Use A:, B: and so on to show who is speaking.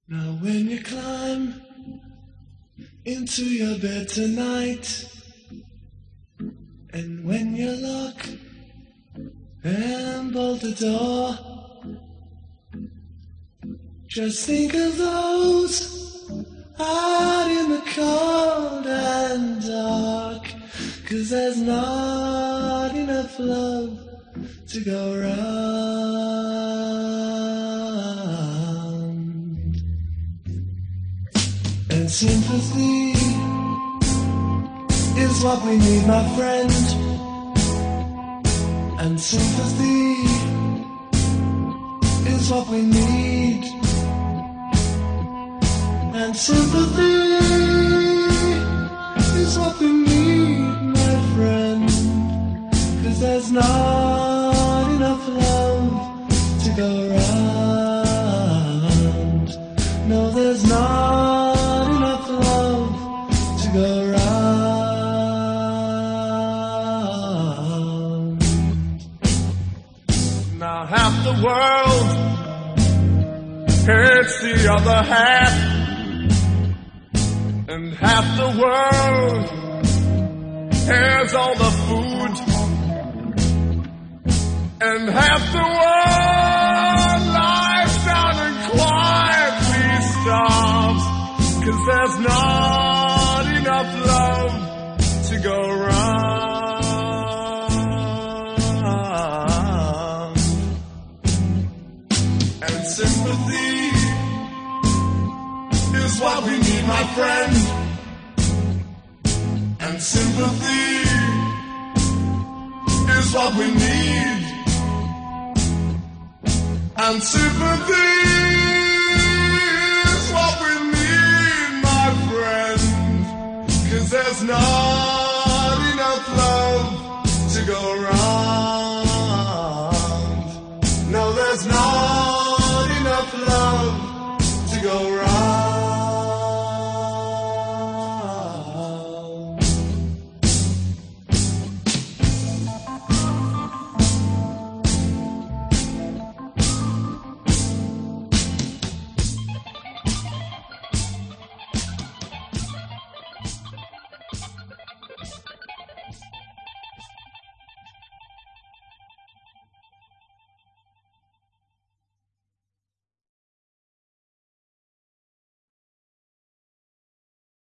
A: Now when you climb into your bed tonight, and when you lock and bolt the door, just think of those out in the cold and dark, 'cause there's not enough love to go round. And sympathy is what we need, my friend. And sympathy is what we need. And sympathy is what we need, my friend. 'Cause there's not enough love to go round. No, there's not enough love to go round. Now half the world hates the other half, and half the world has all the food, and half the world lies down and quietly starves, 'cause there's not enough love to go round. And sympathy is what we need, my friend. And sympathy is what we need. And sympathy is what we need, my friend. 'Cause there's not enough love to go round. No, there's not